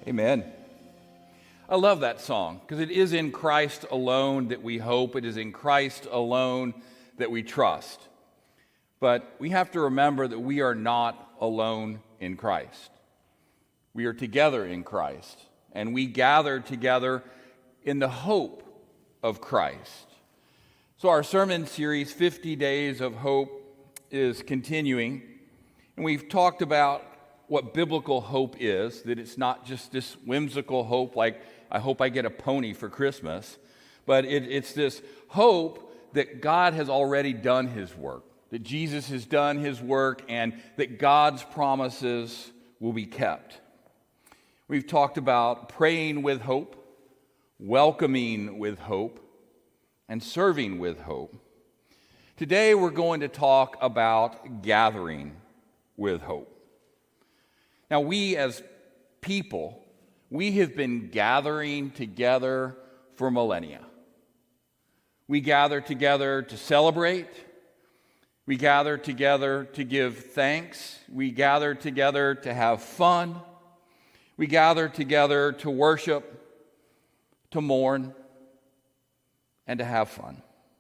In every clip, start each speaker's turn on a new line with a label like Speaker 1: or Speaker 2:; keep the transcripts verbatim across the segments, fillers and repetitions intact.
Speaker 1: Amen. I love that song because it is in Christ alone that we hope. It is in Christ alone that we trust. But we have to remember that we are not alone in Christ. We are together in Christ, and we gather together in the hope of Christ. So our sermon series, fifty Days of Hope, is continuing, and we've talked about what biblical hope is, that it's not just this whimsical hope like, I hope I get a pony for Christmas, but it, it's this hope that God has already done his work, that Jesus has done his work, and that God's promises will be kept. We've talked about praying with hope, welcoming with hope, and serving with hope. Today we're going to talk about gathering with hope. Now, we as people, we have been gathering together for millennia. We gather together to celebrate. We gather together to give thanks. We gather together to have fun. We gather together to worship, to mourn, and to have fun.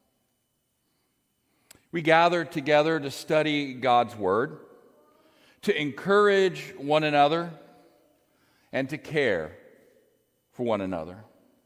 Speaker 1: We gather together to study God's Word, to encourage one another, and to care for one another.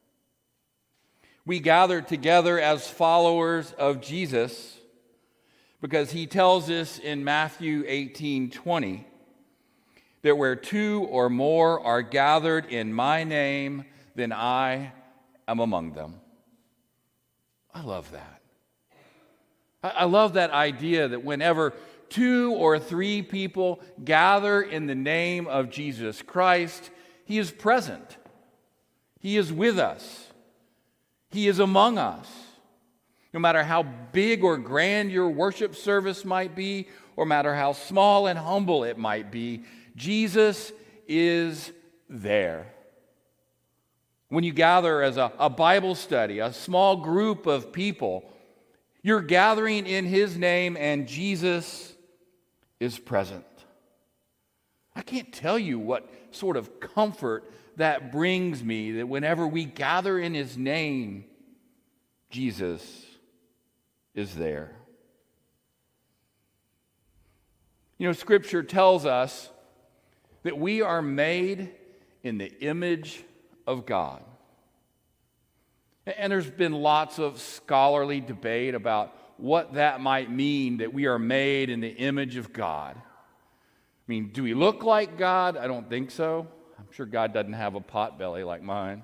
Speaker 1: We gather together as followers of Jesus because he tells us in Matthew eighteen twenty that where two or more are gathered in my name, then I am among them. I love that. I love that idea that whenever two or three people gather in the name of Jesus Christ, he is present. He is with us. He is among us. No matter how big or grand your worship service might be, or no matter how small and humble it might be, Jesus is there. When you gather as a, a Bible study, a small group of people, you're gathering in his name and Jesus is present. I can't tell you what sort of comfort that brings me, that whenever we gather in his name, Jesus is there. You know, Scripture tells us that we are made in the image of God. And there's been lots of scholarly debate about what that might mean, that we are made in the image of God. I mean, do we look like God? I don't think so. I'm sure God doesn't have a pot belly like mine.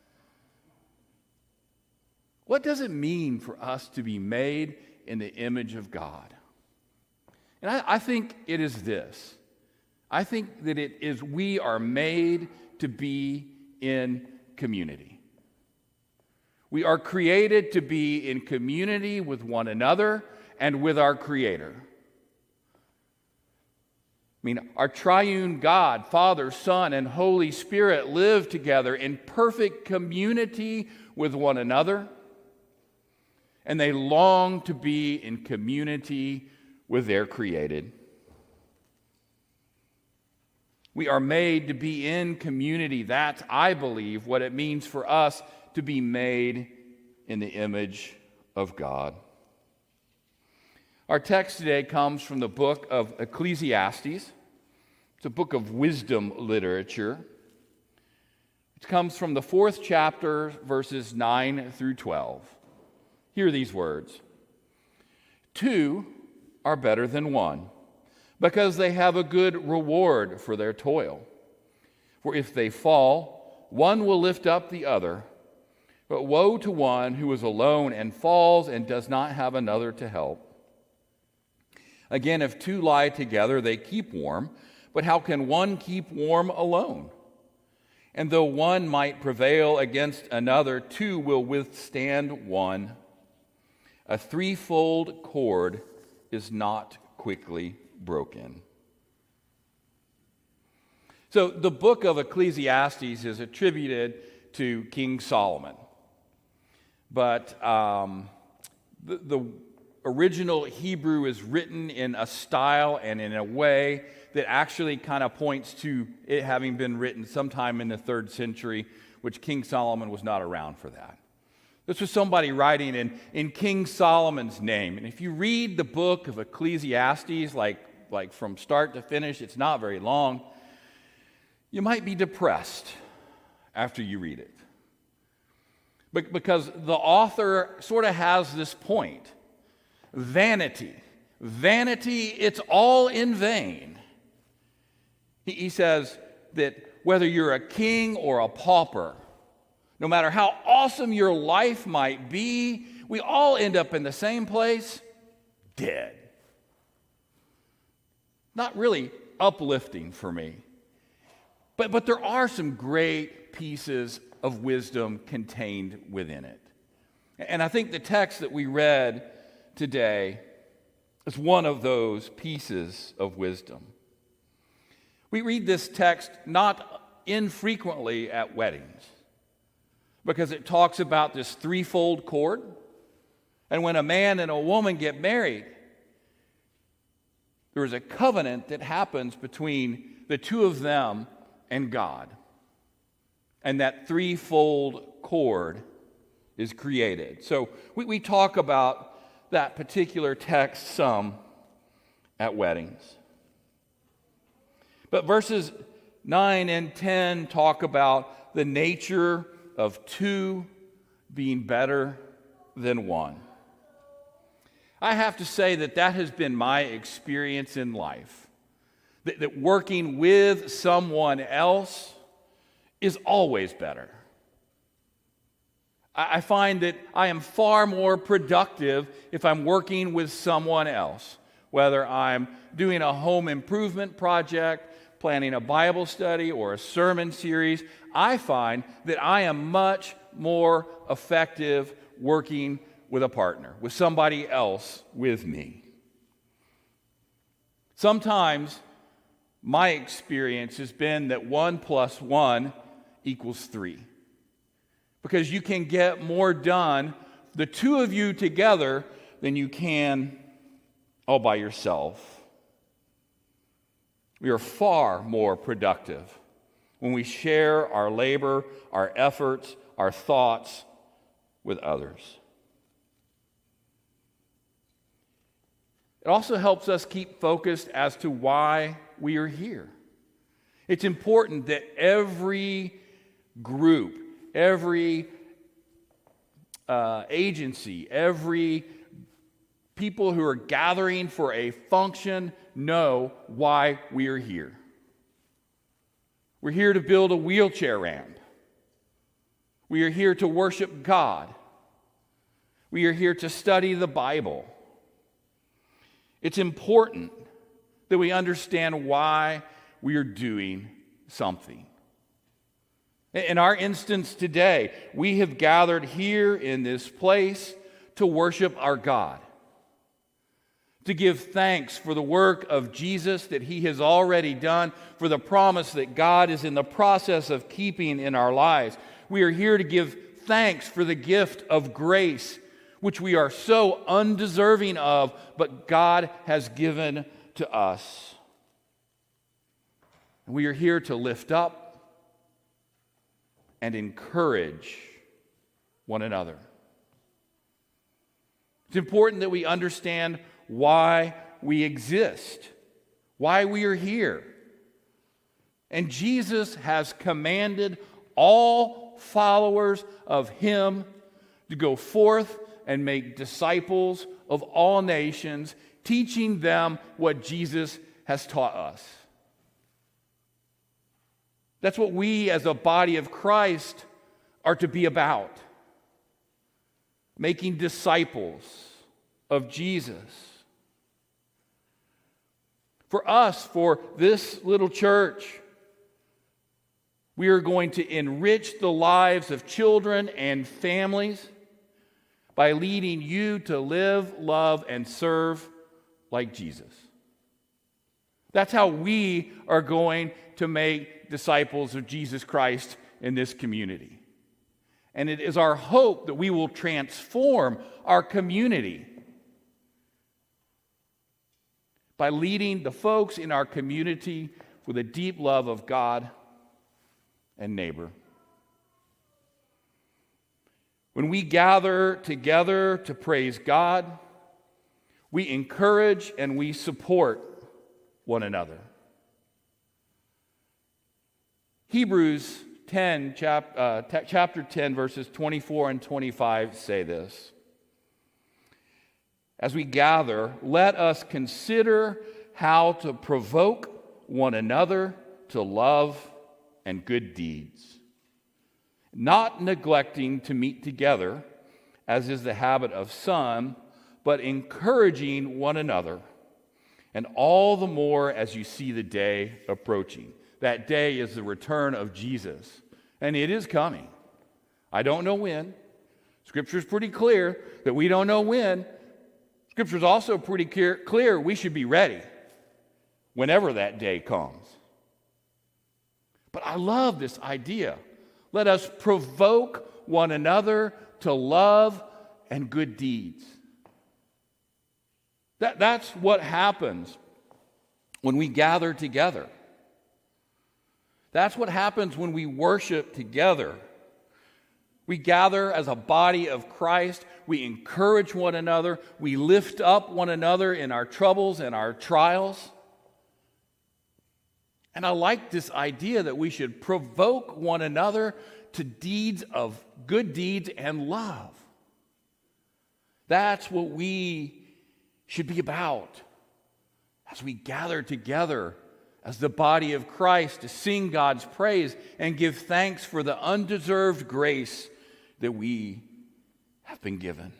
Speaker 1: What does it mean for us to be made in the image of God? And I, I think it is this. I think that it is we are made to be in community. We are created to be in community with one another and with our Creator. I mean, our triune God, Father, Son, and Holy Spirit live together in perfect community with one another, and they long to be in community with their created. We are made to be in community. That's, I believe, what it means for us to be made in the image of God. Our text today comes from the book of Ecclesiastes. It's a book of wisdom literature. It comes from the fourth chapter, verses nine through twelve. Hear these words. Two are better than one, because they have a good reward for their toil. For if they fall, one will lift up the other. But woe to one who is alone and falls and does not have another to help. Again, if two lie together, they keep warm. But how can one keep warm alone? And though one might prevail against another, two will withstand one. A threefold cord is not quickly broken. So the book of Ecclesiastes is attributed to King Solomon. But um, the, the original Hebrew is written in a style and in a way that actually kind of points to it having been written sometime in the third century, which King Solomon was not around for that. This was somebody writing in, in King Solomon's name. And if you read the book of Ecclesiastes, like, like from start to finish, it's not very long, you might be depressed after you read it. But because the author sort of has this point. Vanity. Vanity, it's all in vain. He, he says that whether you're a king or a pauper, no matter how awesome your life might be, we all end up in the same place, dead. Not really uplifting for me. But, but there are some great pieces of wisdom contained within it. And I think the text that we read today is one of those pieces of wisdom. We read this text not infrequently at weddings because it talks about this threefold cord. And when a man and a woman get married, there is a covenant that happens between the two of them and God. And that threefold cord is created. So we, we talk about that particular text some at weddings. But verses nine and ten talk about the nature of two being better than one. I have to say that that has been my experience in life. That, that working with someone else is always better. I, I find that I am far more productive if I'm working with someone else, whether I'm doing a home improvement project, planning a Bible study, or a sermon series. I find that I am much more effective working with a partner, with somebody else with me. Sometimes my experience has been that one plus one equals three. Because you can get more done, the two of you together, than you can all by yourself. We are far more productive when we share our labor, our efforts, our thoughts with others. It also helps us keep focused as to why we are here. It's important that every group, every uh, agency, every people who are gathering for a function know why we are here. We're here to build a wheelchair ramp. We are here to worship God. We are here to study the Bible. It's important that we understand why we are doing something. In our instance today, we have gathered here in this place to worship our God, to give thanks for the work of Jesus that He has already done, for the promise that God is in the process of keeping in our lives. We are here to give thanks for the gift of grace, which we are so undeserving of, but God has given to us. We are here to lift up and encourage one another. It's important that we understand why we exist, why we are here. And Jesus has commanded all followers of Him to go forth and make disciples of all nations, teaching them what Jesus has taught us. That's what we as a body of Christ are to be about. Making disciples of Jesus. For us, for this little church, we are going to enrich the lives of children and families by leading you to live, love, and serve like Jesus. That's how we are going to make disciples of Jesus Christ in this community. And it is our hope that we will transform our community by leading the folks in our community with a deep love of God and neighbor. When we gather together to praise God, we encourage and we support one another. Hebrews ten, chap, uh, t- chapter ten, verses twenty-four and twenty-five say this. As we gather, let us consider how to provoke one another to love and good deeds, not neglecting to meet together, as is the habit of some, but encouraging one another, and all the more as you see the day approaching. That day is the return of Jesus, and it is coming. I don't know when. Scripture's pretty clear that we don't know when. Scripture's also pretty clear, clear we should be ready whenever that day comes. But I love this idea. Let us provoke one another to love and good deeds. That, that's what happens when we gather together. That's what happens when we worship together. We gather as a body of Christ. We encourage one another. We lift up one another in our troubles and our trials. And I like this idea that we should provoke one another to deeds of good deeds and love. That's what we should be about as we gather together as the body of Christ to sing God's praise and give thanks for the undeserved grace that we have been given.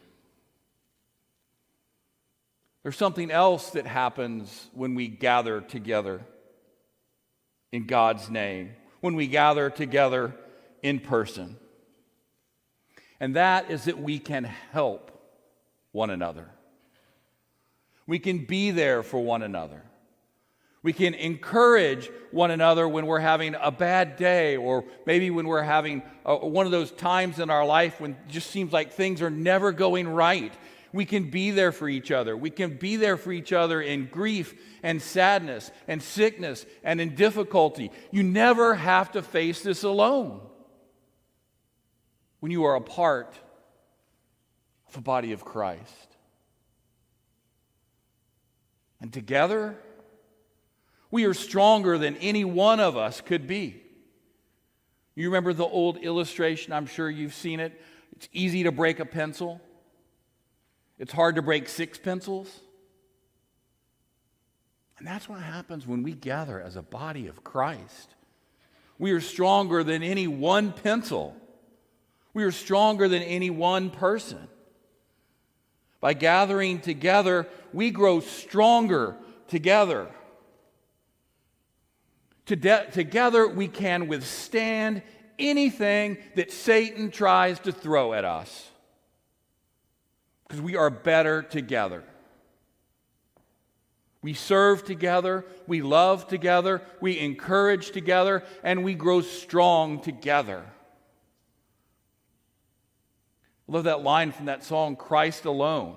Speaker 1: There's something else that happens when we gather together in God's name, when we gather together in person. And that is that we can help one another. We can be there for one another. We can encourage one another when we're having a bad day, or maybe when we're having a, one of those times in our life when it just seems like things are never going right. We can be there for each other. We can be there for each other in grief and sadness and sickness and in difficulty. You never have to face this alone when you are a part of the body of Christ. And together, we are stronger than any one of us could be. You remember the old illustration? I'm sure you've seen it. It's easy to break a pencil. It's hard to break six pencils. And that's what happens when we gather as a body of Christ. We are stronger than any one pencil. We are stronger than any one person. By gathering together, we grow stronger together. Together, we can withstand anything that Satan tries to throw at us, because we are better together. We serve together, we love together, we encourage together, and we grow strong together. I love that line from that song, Christ Alone.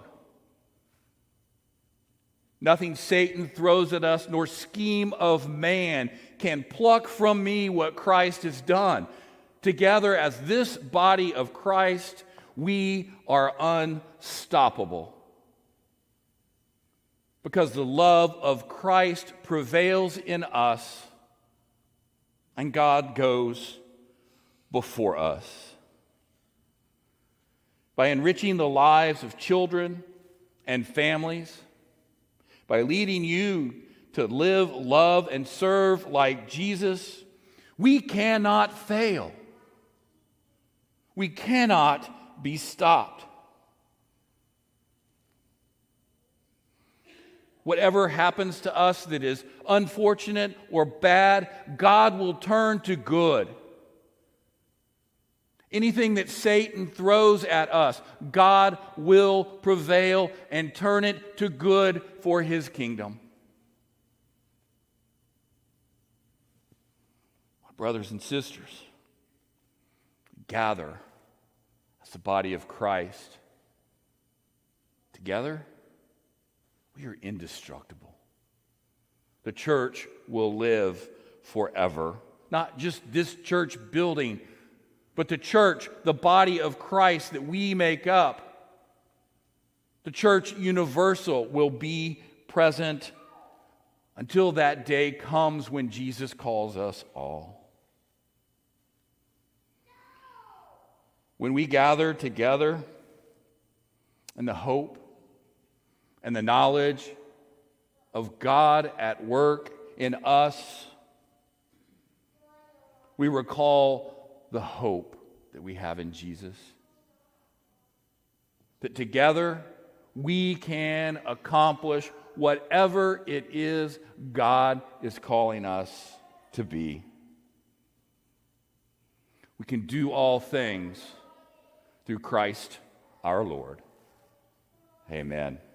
Speaker 1: Nothing Satan throws at us, nor scheme of man can pluck from me what Christ has done. Together as this body of Christ, we are unstoppable. Because the love of Christ prevails in us, and God goes before us. By enriching the lives of children and families, by leading you to live, love, and serve like Jesus, we cannot fail. We cannot be stopped. Whatever happens to us that is unfortunate or bad, God will turn to good. Anything that Satan throws at us, God will prevail and turn it to good for his kingdom. My brothers and sisters, gather as the body of Christ. Together, we are indestructible. the church will live forever. Not just this church building, but the church, the body of Christ that we make up. The church universal will be present until that day comes when Jesus calls us all. When we gather together in the hope and the knowledge of God at work in us, we recall the hope that we have in Jesus. That together we can accomplish whatever it is God is calling us to be. We can do all things through Christ our Lord. Amen.